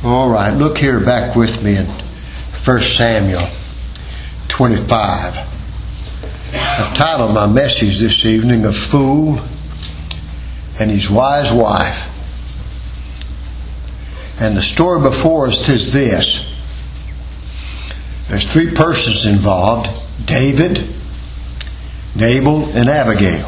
All right, look here back with me in 1 Samuel 25. I've titled my message this evening, A Fool and His Wise Wife. And the story before us is this. There's three persons involved: David, Nabal, and Abigail.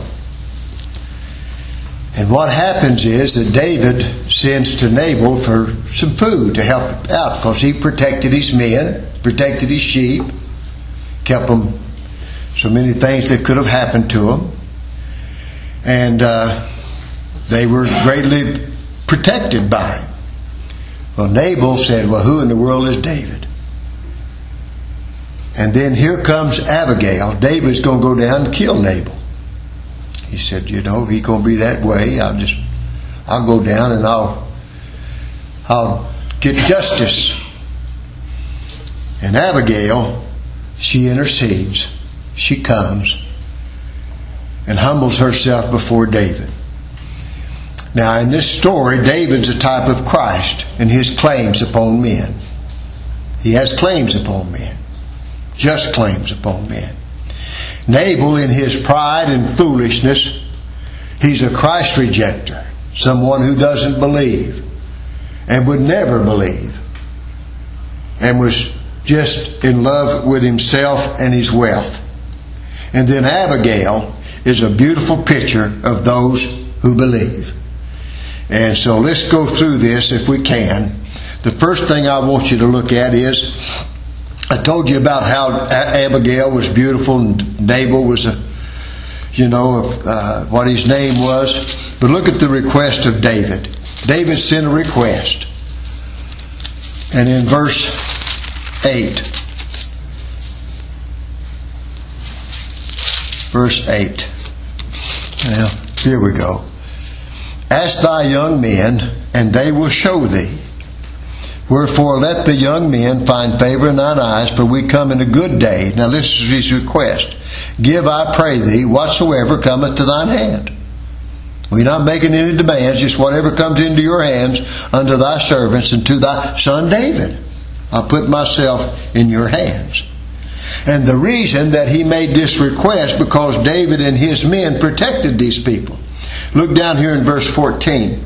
And what happens is that David sends to Nabal for some food to help out, because he protected his men, protected his sheep, kept them so many things that could have happened to them. And they were greatly protected by him. Well, Nabal said, well, who in the world is David? And then here comes Abigail. David's going to go down and kill Nabal. He said, if he's going to be that way, I'll go down and I'll get justice. And Abigail, she intercedes. She comes and humbles herself before David. Now, in this story, David's a type of Christ and his claims upon men. He has claims upon men. Just claims upon men. Nabal, in his pride and foolishness, he's a Christ rejecter. Someone who doesn't believe and would never believe, and was just in love with himself and his wealth. And then Abigail is a beautiful picture of those who believe. And so let's go through this if we can. The first thing I want you to look at is, I told you about how Abigail was beautiful and Nabal was what his name was. But look at the request of David. David sent a request. And in verse 8. Verse 8. Well, here we go. Ask thy young men, and they will show thee. Wherefore let the young men find favor in thine eyes, for we come in a good day. Now this is his request. Give, I pray thee, whatsoever cometh to thine hand. We're not making any demands, just whatever comes into your hands unto thy servants and to thy son David. I put myself in your hands. And the reason that he made this request, because David and his men protected these people. Look down here in verse 14.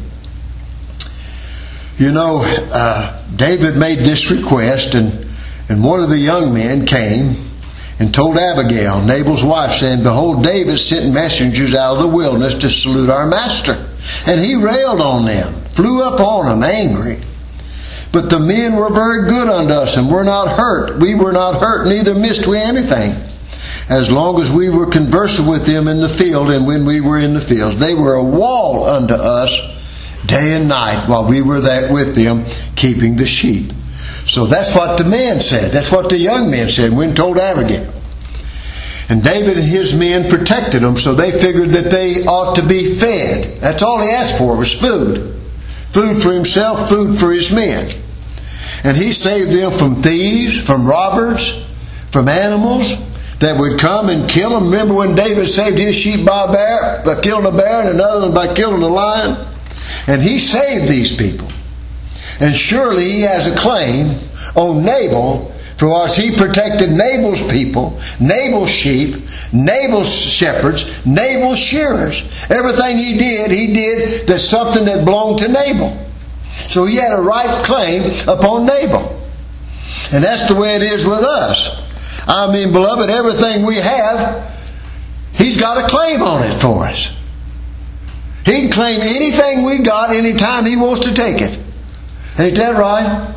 David made this request, and one of the young men came and told Abigail, Nabal's wife, saying, Behold, David sent messengers out of the wilderness to salute our master. And he railed on them, flew up on them, angry. But the men were very good unto us, and were not hurt. We were not hurt, neither missed we anything. As long as we were conversing with them in the field, and when we were in the fields, they were a wall unto us day and night, while we were there with them, keeping the sheep. So that's what the man said. That's what the young men said when told Abigail. And David and his men protected them, so they figured that they ought to be fed. That's all he asked for, was food. Food for himself, food for his men. And he saved them from thieves, from robbers, from animals that would come and kill them. Remember when David saved his sheep by killing a bear, and another one by killing a lion? And he saved these people. And surely he has a claim on Nabal, for as he protected Nabal's people, Nabal's sheep, Nabal's shepherds, Nabal's shearers. Everything he did that's something that belonged to Nabal. So he had a right claim upon Nabal. And that's the way it is with us. I mean, beloved, everything we have, he's got a claim on it for us. He can claim anything we got anytime he wants to take it. Ain't that right?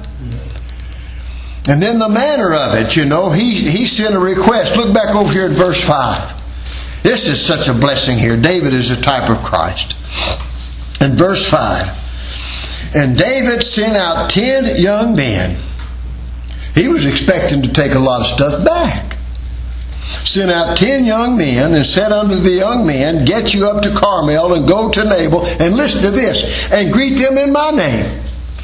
And then the manner of it, he sent a request. Look back over here at verse 5. This is such a blessing here. David is a type of Christ. In verse 5. And David sent out 10 young men. He was expecting to take a lot of stuff back. Sent out 10 young men and said unto the young men, Get you up to Carmel and go to Nabal, and listen to this, and greet them in my name.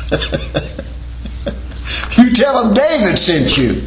You tell them David sent you.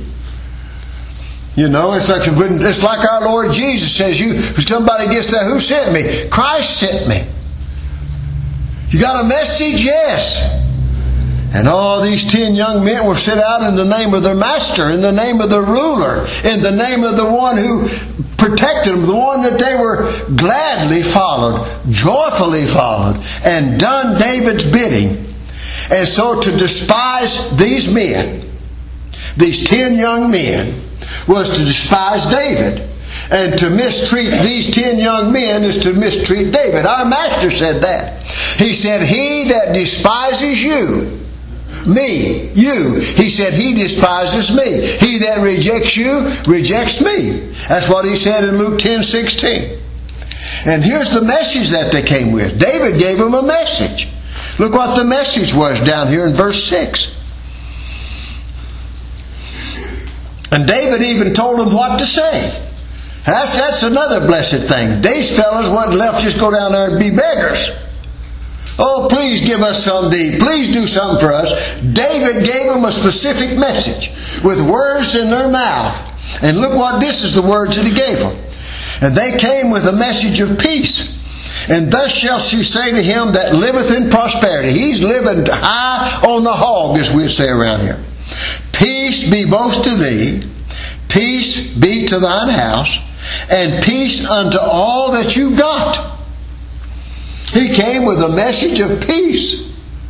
It's like our Lord Jesus says, if somebody gets that, who sent me? Christ sent me. You got a message? Yes. And all these 10 young men were sent out in the name of their master, in the name of the ruler, in the name of the one who protected them, the one that they were gladly followed, joyfully followed, and done David's bidding. And so to despise these men, these 10 young men, was to despise David. And to mistreat these 10 young men is to mistreat David. Our master said that. He said, he that despises you, me, you. He said, he despises me. He that rejects you, rejects me. That's what he said in Luke 10:16. And here's the message that they came with. David gave them a message. Look what the message was down here in verse 6. And David even told them what to say. That's another blessed thing. These fellas wasn't left just go down there and be beggars. Oh, please give us something to eat. Please do something for us. David gave them a specific message with words in their mouth. And look what this is the words that he gave them. And they came with a message of peace. And thus shall she say to him that liveth in prosperity. He's living high on the hog, as we say around here. Peace be both to thee, peace be to thine house, and peace unto all that you got. He came with a message of peace.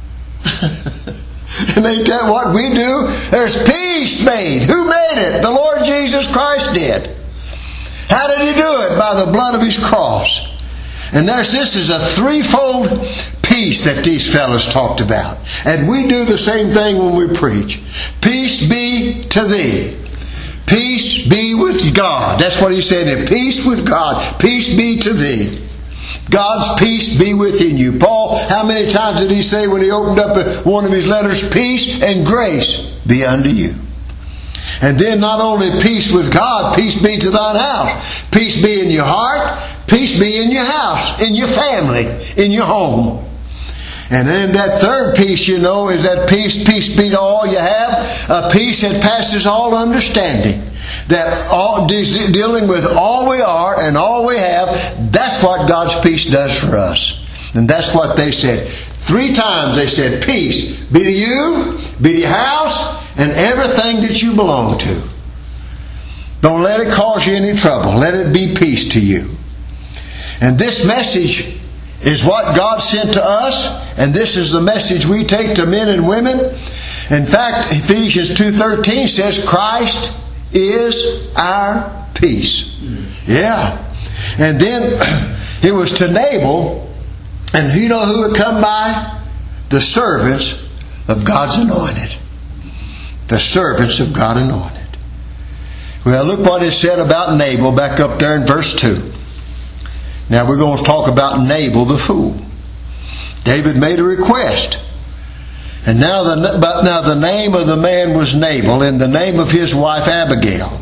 And they tell what we do. There's peace made. Who made it? The Lord Jesus Christ did. How did He do it? By the blood of His cross. And this is a threefold peace that these fellows talked about. And we do the same thing when we preach. Peace be to thee. Peace be with God. That's what he said. Peace with God. Peace be to thee. God's peace be within you. Paul, how many times did he say when he opened up one of his letters, peace and grace be unto you? And then not only peace with God, peace be to thine house. Peace be in your heart. Peace be in your house, in your family, in your home. And then that third peace, is that peace be to all you have. A peace that passes all understanding. That all dealing with all we are and all we have, that's what God's peace does for us. And that's what they said. 3 times they said, peace be to you, be to your house, and everything that you belong to. Don't let it cause you any trouble. Let it be peace to you. And this message is what God sent to us, and this is the message we take to men and women. In fact, Ephesians 2:13 says, Christ is our peace. Yeah. And then it was to Nabal, and you know who would come by? The servants of God's anointed. The servants of God anointed. Well, look what it said about Nabal back up there in verse 2. Now we're going to talk about Nabal the fool. David made a request. And now the name of the man was Nabal, and the name of his wife Abigail.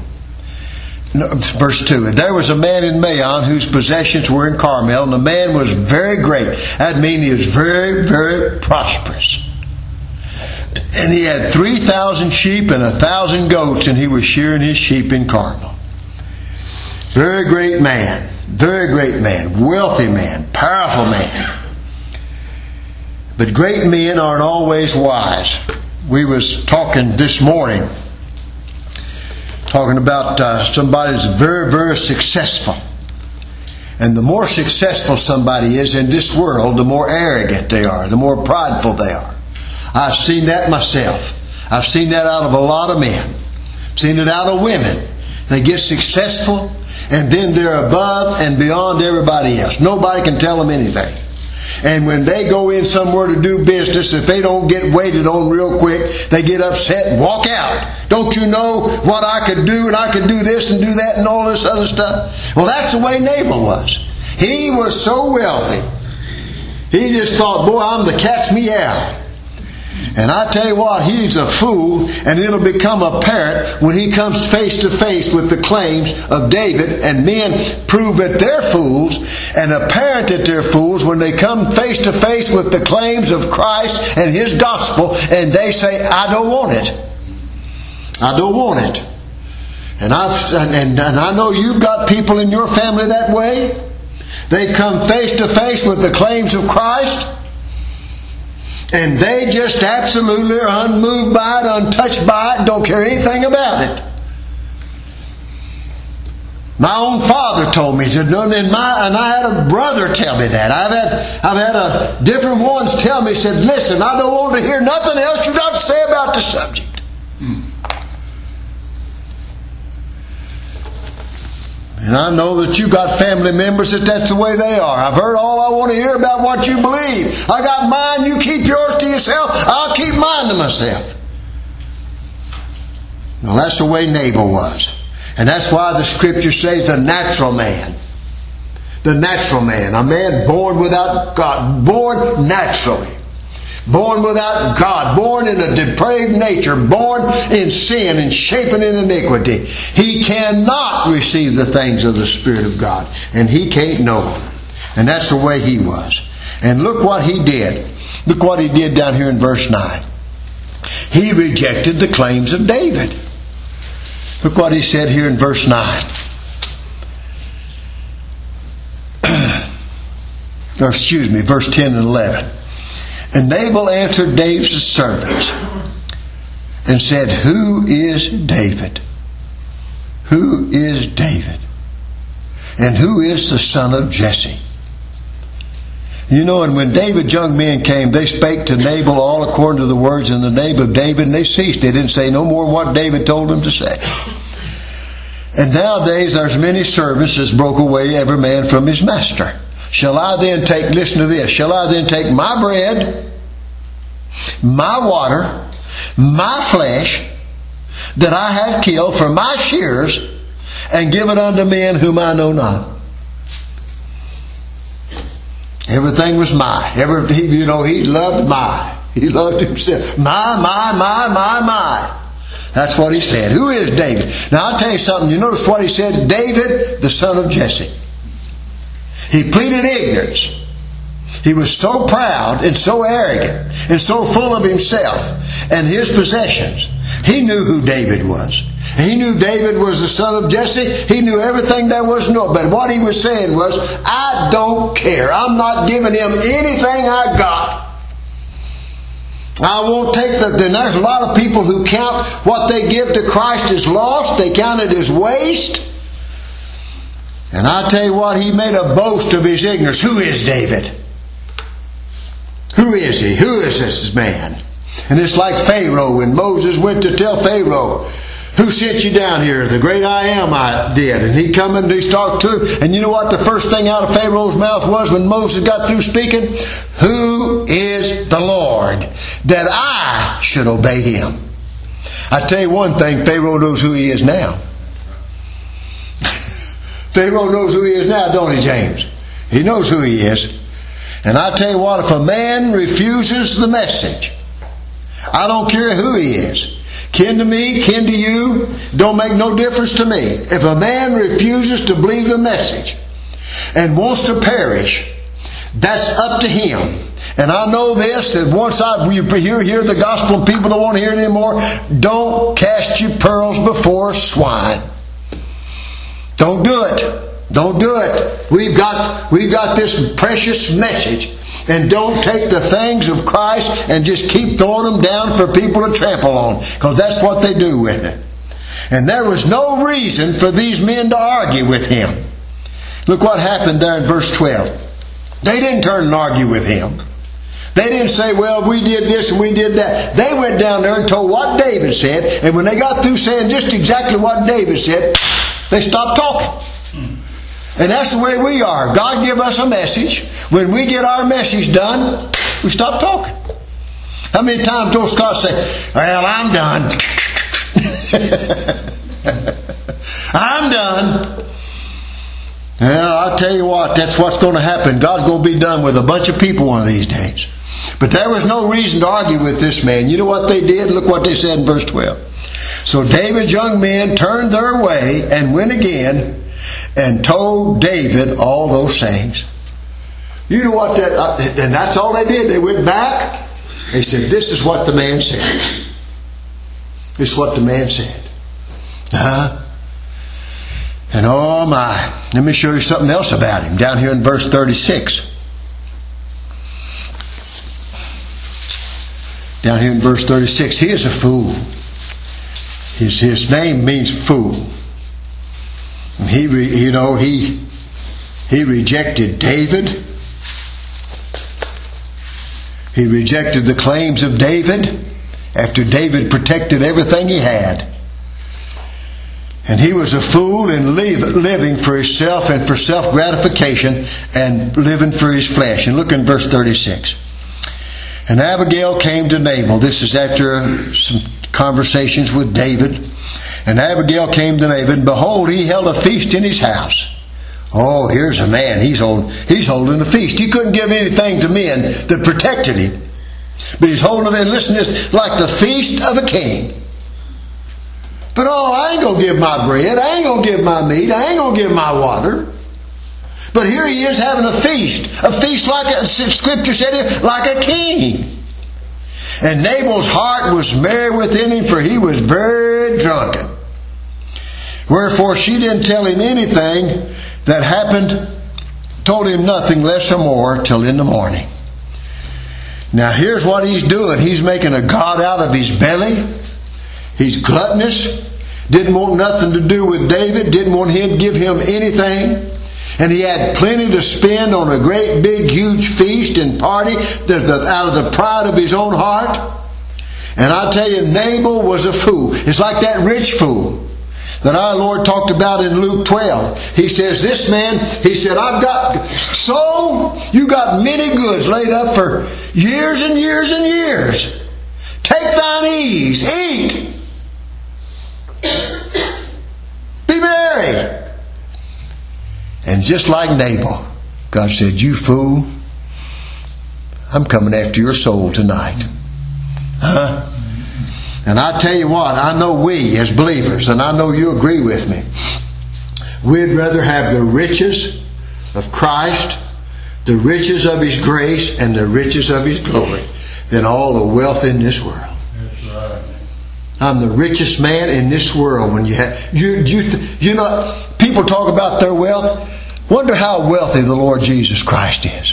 Verse 2. And there was a man in Maon whose possessions were in Carmel, and the man was very great. That means he was very, very prosperous. And he had 3,000 sheep and 1,000 goats, and he was shearing his sheep in Carmel. Very great man. Very great man. Wealthy man. Powerful man. But great men aren't always wise. We was talking this morning, talking about somebody that's very, very successful. And the more successful somebody is in this world, the more arrogant they are, the more prideful they are. I've seen that myself. I've seen that out of a lot of men. I've seen it out of women. They get successful, and then they're above and beyond everybody else. Nobody can tell them anything. And when they go in somewhere to do business, if they don't get waited on real quick, they get upset and walk out. Don't you know what I could do, and I could do this and do that and all this other stuff? Well, that's the way Nabal was. He was so wealthy. He just thought, boy, I'm the cat's meow. And I tell you what, he's a fool, and it'll become apparent when he comes face to face with the claims of David, and men prove that they're fools, and apparent that they're fools when they come face to face with the claims of Christ and His gospel, and they say, I don't want it. I don't want it. And I know you've got people in your family that way. They've come face to face with the claims of Christ, And they just absolutely are unmoved by it, untouched by it, don't care anything about it. My own father told me, and I had a brother tell me that. I've had different ones tell me, said, listen, I don't want to hear nothing else you got to say about the subject. And I know that you've got family members that's the way they are. I've heard all I want to hear about what you believe. I got mine, you keep yours to yourself, I'll keep mine to myself. Well, that's the way Nabal was. And that's why the Scripture says the natural man. The natural man. A man born without God. Born naturally. Born without God. Born in a depraved nature. Born in sin and shapen in iniquity. He cannot receive the things of the Spirit of God. And he can't know them. And that's the way he was. And look what he did. Look what he did down here in verse 9. He rejected the claims of David. Look what he said here in verse 9. Verse 10 and 11. And Nabal answered David's servants and said, Who is David? Who is David? And who is the son of Jesse? You know, and when David's young men came, they spake to Nabal all according to the words in the name of David, and they ceased. They didn't say no more than what David told them to say. And nowadays there's many servants as broke away every man from his master. Shall I then take, listen to this, shall I then take my bread, my water, my flesh, that I have killed for my shears, and give it unto men whom I know not? Everything was my. He loved my. He loved himself. My. That's what he said. Who is David? Now I'll tell you something. You notice what he said? David, the son of Jesse. He pleaded ignorance. He was so proud and so arrogant and so full of himself and his possessions. He knew who David was. He knew David was the son of Jesse. He knew everything there was to know. But what he was saying was, I don't care. I'm not giving him anything I got. I won't take then there's a lot of people who count what they give to Christ as lost. They count it as waste. And I tell you what, he made a boast of his ignorance. Who is David? Who is he? Who is this man? And it's like Pharaoh when Moses went to tell Pharaoh, who sent you down here? The great I am I did. And he come and he talked to him. And you know what the first thing out of Pharaoh's mouth was when Moses got through speaking? Who is the Lord that I should obey him? I tell you one thing, Pharaoh knows who he is now. Pharaoh knows who he is now, don't he, James? He knows who he is. And I tell you what, if a man refuses the message, I don't care who he is. Kin to me, kin to you, don't make no difference to me. If a man refuses to believe the message and wants to perish, that's up to him. And I know this, that once you hear the gospel and people don't want to hear it anymore, don't cast your pearls before swine. Don't do it. Don't do it. We've got this precious message. And don't take the things of Christ and just keep throwing them down for people to trample on. Because that's what they do with it. And there was no reason for these men to argue with him. Look what happened there in verse 12. They didn't turn and argue with him. They didn't say, well, we did this and we did that. They went down there and told what David said. And when they got through saying just exactly what David said, they stopped talking. And that's the way we are. God give us a message. When we get our message done, we stop talking. How many times Joe Scott say, well, I'm done. I'm done. Well, I'll tell you what, that's what's going to happen. God's going to be done with a bunch of people one of these days. But there was no reason to argue with this man. You know what they did? Look what they said in verse 12. So David's young men turned their way and went again and told David all those things. You know what and that's all they did. They went back. They said, this is what the man said. This is what the man said. And oh my, let me show you something else about him. Down here in verse 36. Down here in verse 36, he is a fool. His name means fool. And he rejected David. He rejected the claims of David after David protected everything he had. And he was a fool in living for himself and for self-gratification and living for his flesh. And look in verse 36. And Abigail came to Nabal. This is after some conversations with David. And Abigail came to Nabal, and behold, he held a feast in his house. Oh, here's a man. He's holding a feast. He couldn't give anything to men that protected him. But he's holding it, and listen to this, like the feast of a king. But I ain't going to give my bread. I ain't going to give my meat. I ain't going to give my water. But here he is having a feast. A feast like Scripture said here, like a king. And Nabal's heart was merry within him, for he was very drunken. Wherefore she didn't tell him anything that happened, told him nothing less or more till in the morning. Now here's what he's doing. He's making a god out of his belly. He's gluttonous. Didn't want nothing to do with David. Didn't want him to give him anything. And he had plenty to spend on a great big huge feast and party out of the pride of his own heart. And I tell you, Nabal was a fool. It's like that rich fool that our Lord talked about in Luke 12. He says, this man, he said, you got many goods laid up for years and years and years. Take thine ease, eat, be merry. And just like Nabal, God said, you fool, I'm coming after your soul tonight. And I tell you what, I know we as believers, and I know you agree with me, we'd rather have the riches of Christ, the riches of His grace, and the riches of His glory than all the wealth in this world. That's right. I'm the richest man in this world. When you have, you know, people talk about their wealth. Wonder how wealthy the Lord Jesus Christ is.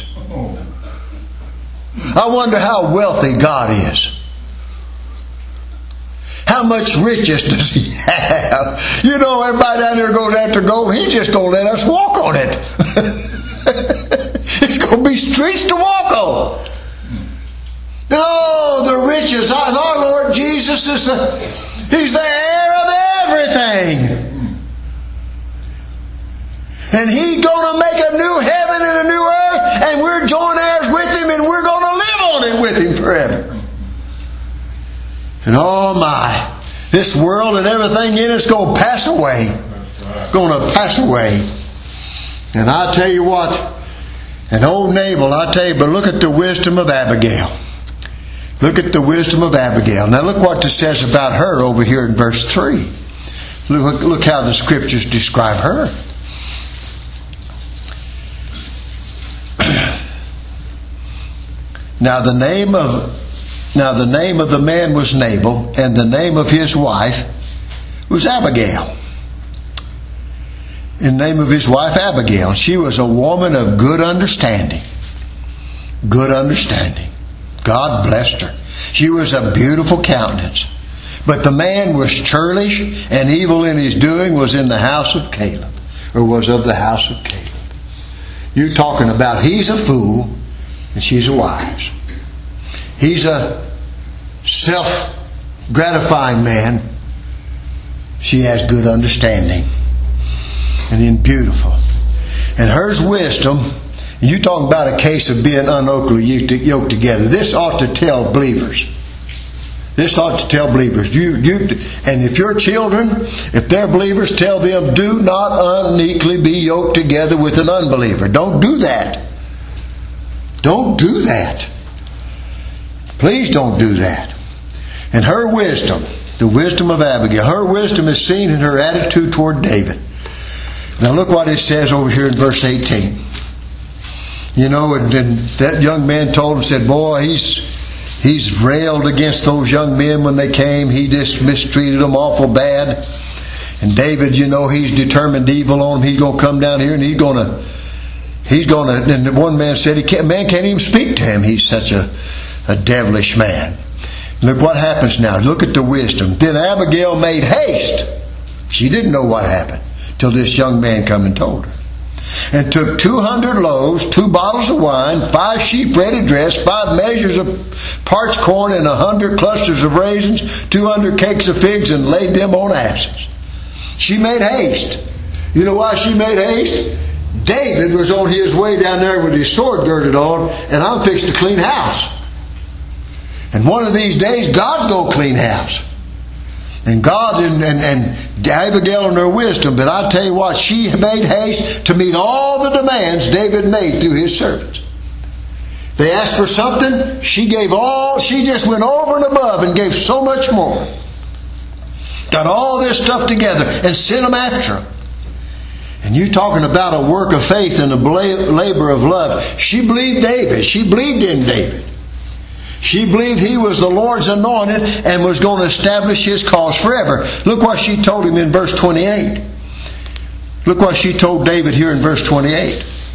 I wonder how wealthy God is. How much riches does He have? You know, everybody down there goes after gold. He's just going to let us walk on it. It's going to be streets to walk on. No, the riches. Our Lord Jesus He's the heir of everything. And He's going to make a new heaven and a new earth, and we're joint heirs with Him, and we're going to live on it with Him forever. And oh my, this world and everything in it's going to pass away. It's going to pass away. And I tell you what, and old Nabal, I tell you, but look at the wisdom of Abigail. Look at the wisdom of Abigail. Now look what it says about her over here in verse 3. Look how the Scriptures describe her. Now the name of the man was Nabal, and the name of his wife was Abigail. And the name of his wife Abigail. She was a woman of good understanding. Good understanding. God blessed her. She was a beautiful countenance. But the man was churlish, and evil in his doing was in the house of Caleb, or was of the house of Caleb. You're talking about he's a fool, and she's a wise. He's a self-gratifying man. She has good understanding. And then beautiful. And hers wisdom, and you talking about a case of being unequally yoked together. This ought to tell believers. This ought to tell believers. And if your children, if they're believers, tell them, do not unequally be yoked together with an unbeliever. Don't do that. Don't do that. Please don't do that. And her wisdom, the wisdom of Abigail, her wisdom is seen in her attitude toward David. Now look what it says over here in verse 18. You know, and that young man told him, said, boy, he's railed against those young men when they came. He just mistreated them awful bad. And David, you know, he's determined evil on him. He's going to come down here and he's going to, and one man said, man can't even speak to him. He's such a devilish man. Look what happens now. Look at the wisdom. Then Abigail made haste. She didn't know what happened till this young man come and told her. And took 200 loaves, 2 bottles of wine, 5 sheep ready dressed, 5 measures of parched corn, and 100 clusters of raisins, 200 cakes of figs, and laid them on asses. She made haste. You know why she made haste? David was on his way down there with his sword girded on, and I'm fixing to clean house. And one of these days, God's going to clean house. And God and Abigail and her wisdom, but I tell you what, she made haste to meet all the demands David made through his servants. They asked for something, she just went over and above and gave so much more. Got all this stuff together and sent them after him. And you talking about a work of faith and a labor of love. She believed David. She believed in David. She believed he was the Lord's anointed and was going to establish his cause forever. Look what she told him in verse 28. Look what she told David here in verse 28.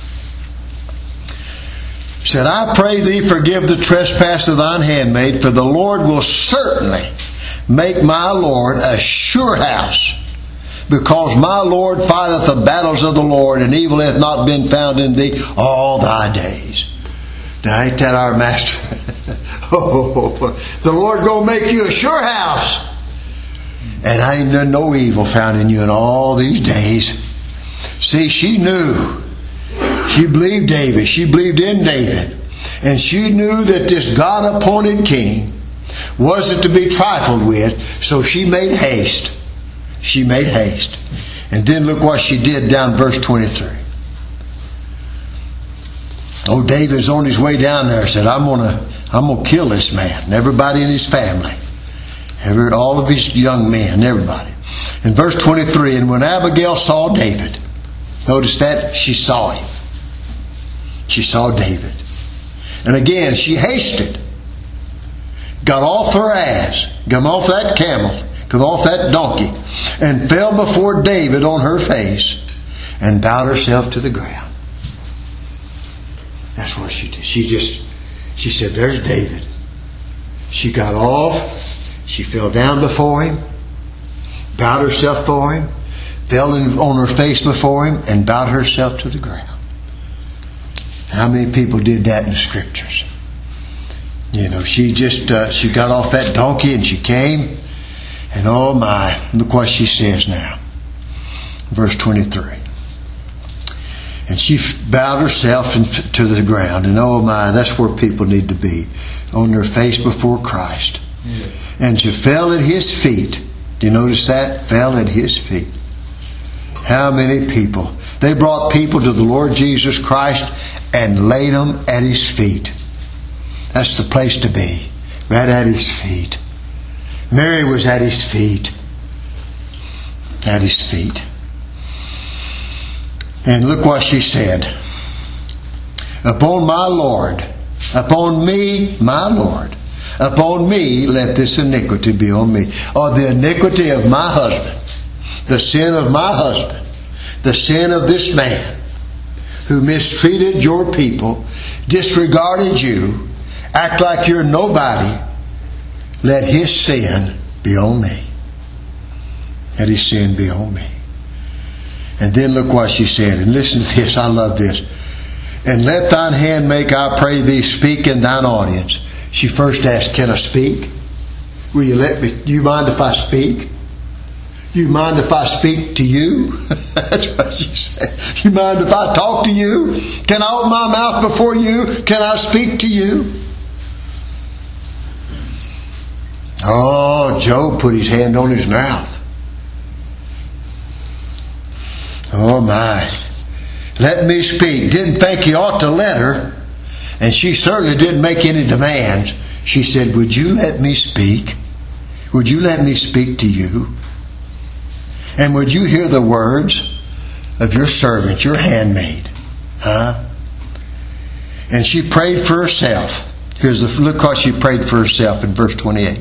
She said, I pray thee forgive the trespass of thine handmaid, for the Lord will certainly make my Lord a sure house, because my Lord fighteth the battles of the Lord, and evil hath not been found in thee all thy days. Now ain't that our master? The Lord's going to make you a sure house. And ain't done no evil found in you in all these days. See, she knew. She believed David. She believed in David. And she knew that this God-appointed king wasn't to be trifled with. So she made haste. She made haste. And then look what she did down verse 23. Oh, David's on his way down there. Said, I'm going to kill this man and everybody in his family. All of his young men, everybody. In verse 23, and when Abigail saw David, notice that she saw him. She saw David. And again, she hasted. Got off her ass. Got off that camel. Got off that donkey. And fell before David on her face. And bowed herself to the ground. That's what she did. She said, there's David. She got off. She fell down before him. Bowed herself for him. Fell on her face before him. And bowed herself to the ground. How many people did that in the scriptures? You know, she got off that donkey and she came. And oh my, look what she says now. Verse 23. And she bowed herself to the ground. And oh my, that's where people need to be. On their face before Christ. Yeah. And she fell at his feet. Do you notice that? Fell at his feet. How many people? They brought people to the Lord Jesus Christ and laid them at his feet. That's the place to be. Right at his feet. Mary was at his feet. At his feet. And look what she said. Upon my Lord, upon me, my Lord, upon me let this iniquity be on me. Or the iniquity of my husband, the sin of my husband, the sin of this man who mistreated your people, disregarded you, act like you're nobody. Let his sin be on me. Let his sin be on me. And then look what she said. And listen to this. I love this. And let thine hand make, I pray thee, speak in thine audience. She first asked, can I speak? Will you let me? Do you mind if I speak? Do you mind if I speak to you? That's what she said. You mind if I talk to you? Can I open my mouth before you? Can I speak to you? Oh, Job put his hand on his mouth. Oh my. Let me speak. Didn't think he ought to let her. And she certainly didn't make any demands. She said, would you let me speak? Would you let me speak to you? And would you hear the words of your servant, your handmaid? Huh? And she prayed for herself. Look what she prayed for herself in verse 28.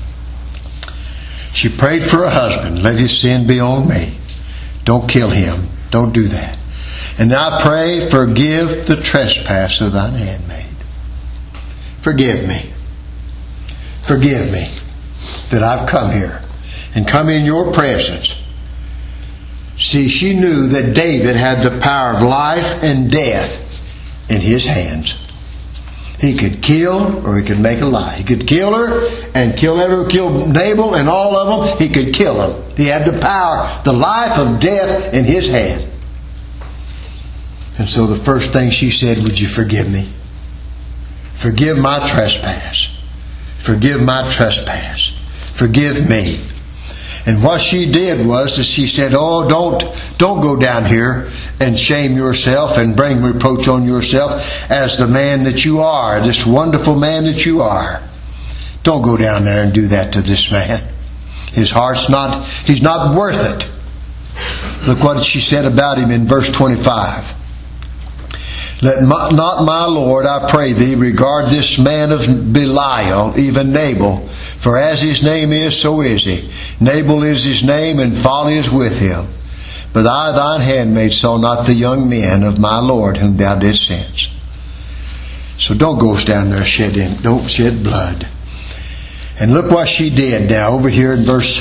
She prayed for her husband. Let his sin be on me. Don't kill him. Don't do that. And I pray, forgive the trespass of thine handmaid. Forgive me. forgive me that I've come here and come in your presence. See, she knew that David had the power of life and death in his hands. He could kill or he could make a lie. He could kill her and kill Nabal and all of them. He could kill them. He had the power, the life of death in his hand. And so the first thing she said, would you forgive me? Forgive my trespass. Forgive my trespass. Forgive me. And what she did was that she said, oh, don't go down here and shame yourself and bring reproach on yourself as the man that you are, this wonderful man that you are. Don't go down there and do that to this man. His heart's he's not worth it. Look what she said about him in verse 25. Let not my Lord, I pray thee, regard this man of Belial, even Nabal, for as his name is, so is he. Nabal is his name, and folly is with him. But I, thine handmaid, saw not the young men of my Lord whom thou didst send. So don't go down there don't shed blood. And look what she did now over here in verse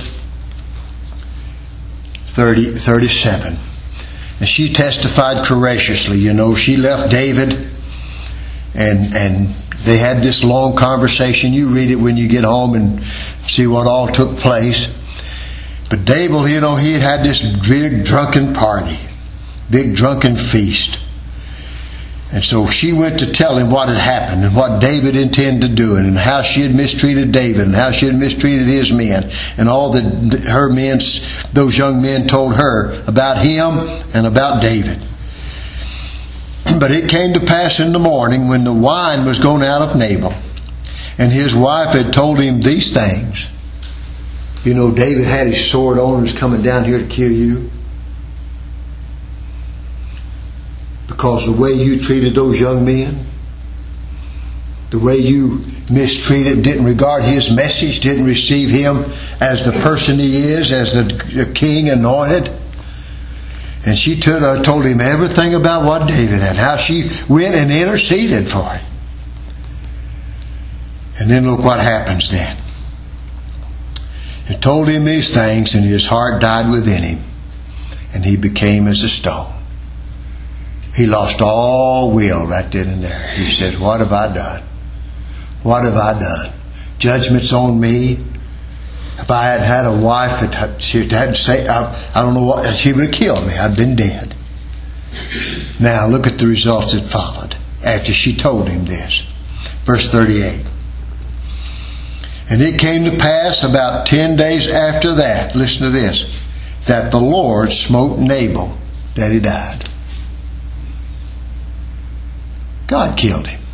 37. And she testified courageously. You know, she left David and they had this long conversation. You read it when you get home and see what all took place. But David, you know, he had this big drunken party, big drunken feast. And so she went to tell him what had happened and what David intended to do and how she had mistreated David and how she had mistreated his men. And all that her men, those young men told her about him and about David. But it came to pass in the morning when the wine was gone out of Nabal and his wife had told him these things. You know, David had his sword on and was coming down here to kill you. Because the way you treated those young men, the way you mistreated, didn't regard his message, didn't receive him as the person he is, as the king anointed. And she told him everything about what David had, how she went and interceded for him. And then look what happens then. He told him these things, and his heart died within him, and he became as a stone. He lost all will right then and there. He said, what have I done? What have I done? Judgment's on me. If I had had a wife that she had to say, I don't know what, she would have killed me. I'd been dead. Now look at the results that followed after she told him this. Verse 38. And it came to pass about 10 days after that, listen to this, that the Lord smote Nabal, that he died. God killed him.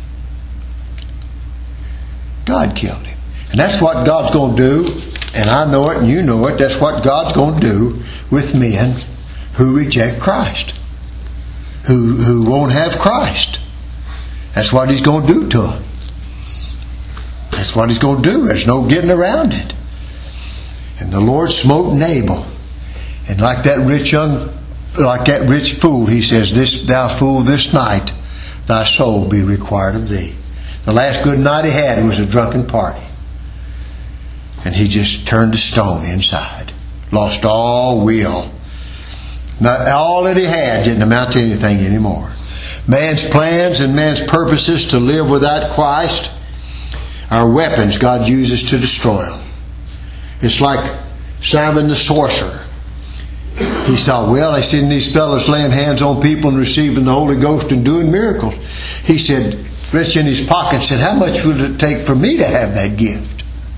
God killed him. And that's what God's going to do. And I know it and you know it. That's what God's going to do with men who reject Christ. Who won't have Christ. That's what He's going to do to them. That's what He's going to do. There's no getting around it. And the Lord smote Nabal. And like that rich fool, He says, "This thou fool, this night thy soul be required of thee." The last good night he had was a drunken party. And he just turned to stone inside. Lost all will. All that he had didn't amount to anything anymore. Man's plans and man's purposes to live without Christ are weapons God uses to destroy them. It's like Simon the sorcerer. He saw, they seen these fellows laying hands on people and receiving the Holy Ghost and doing miracles. He said, reached in his pocket and said, how much would it take for me to have that gift?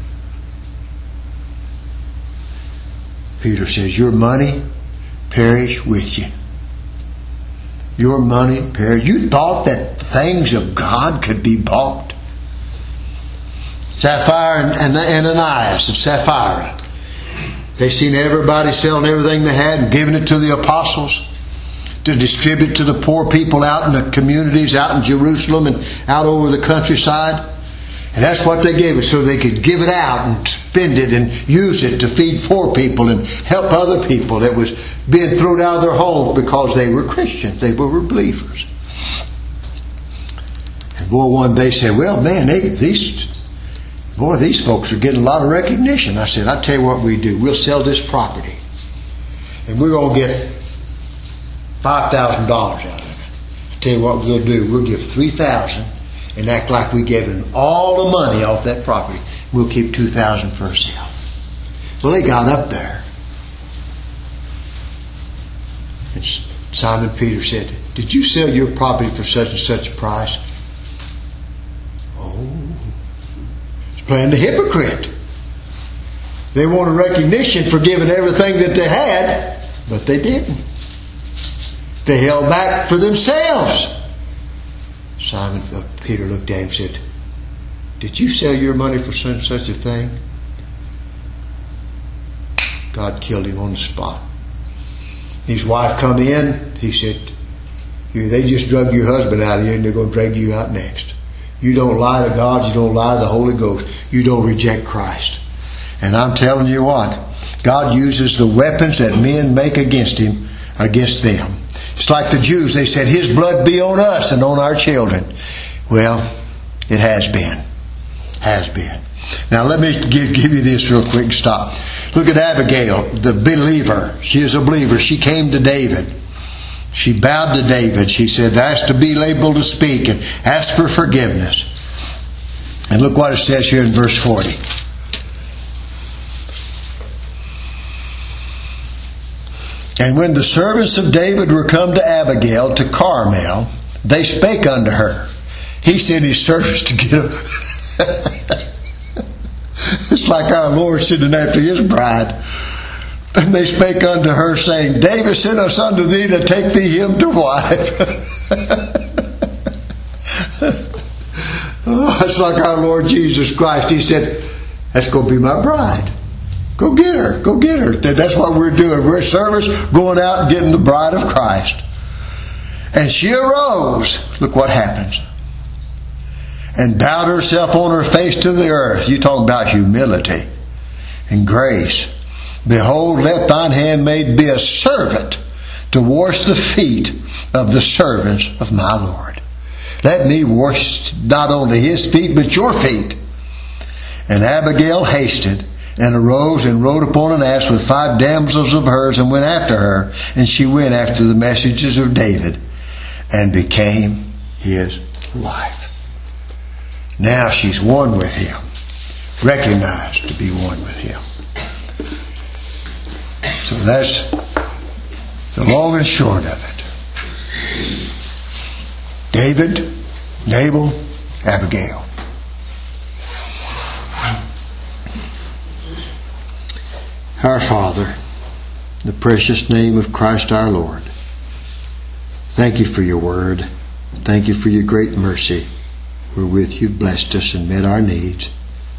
Peter says, your money perish with you. Your money perish. You thought that things of God could be bought? Sapphira and Ananias and Sapphira. They seen everybody selling everything they had and giving it to the apostles to distribute to the poor people out in the communities, out in Jerusalem and out over the countryside. And that's what they gave it, so they could give it out and spend it and use it to feed poor people and help other people that was being thrown out of their homes because they were Christians, they were believers. And boy, one day said, boy, these folks are getting a lot of recognition. I said, I'll tell you what we do. We'll sell this property. And we're going to get $5,000 out of it. I'll tell you what we'll do. We'll give $3,000 and act like we gave him all the money off that property. We'll keep $2,000 for ourselves. Well, they got up there. And Simon Peter said, did you sell your property for such and such a price? Oh, he's playing the hypocrite. They wanted recognition for giving everything that they had, but they didn't. They held back for themselves. Peter looked at him and said, did you sell your money for such and such a thing? God killed him on the spot. His wife come in. He said, they just drug your husband out of here and they're going to drag you out next. You don't lie to God. You don't lie to the Holy Ghost. You don't reject Christ. And I'm telling you what, God uses the weapons that men make against him, against them. It's like the Jews. They said, his blood be on us and on our children. Well, it has been. Has been. Now let me give you this real quick. Stop. Look at Abigail, the believer. She is a believer. She came to David. She bowed to David. She said, asked to be able to speak and asked for forgiveness. And look what it says here in verse 40. And when the servants of David were come to Abigail to Carmel, they spake unto her. He sent his servants to get her. It's like our Lord sitting after his bride. And they spake unto her, saying, David sent us unto thee to take thee him to wife. It's like our Lord Jesus Christ. He said, that's going to be my bride. Go get her. Go get her. That's what we're doing. We're servants going out and getting the bride of Christ. And she arose. Look what happens. And bowed herself on her face to the earth. You talk about humility and grace. Behold, let thine handmaid be a servant to wash the feet of the servants of my Lord. Let me wash not only his feet, but your feet. And Abigail hasted and arose and rode upon an ass with 5 damsels of hers and went after her. And she went after the messages of David and became his wife. Now she's one with him, recognized to be one with him. So that's the long and short of it. David, Nabal, Abigail. Our Father, in the precious name of Christ our Lord, thank you for your word. Thank you for your great mercy wherewith you've blessed us and met our needs.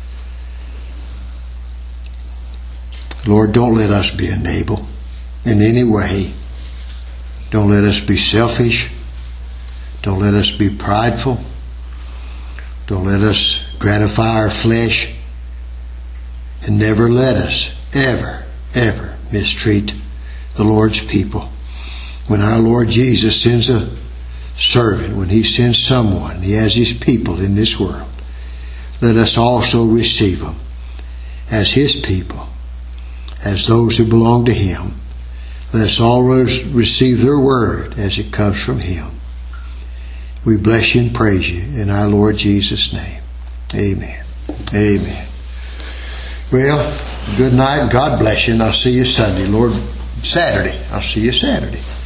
Lord, don't let us be a Nabal in any way. Don't let us be selfish. Don't let us be prideful. Don't let us gratify our flesh. And never let us ever mistreat the Lord's people. When our Lord Jesus sends a servant, when he sends someone, he has his people in this world, let us also receive them as his people, as those who belong to him. Let us always receive their word as it comes from him. We bless you and praise you in our Lord Jesus' name. Amen. Amen. Well, good night and God bless you, and I'll see you Sunday. Saturday. I'll see you Saturday.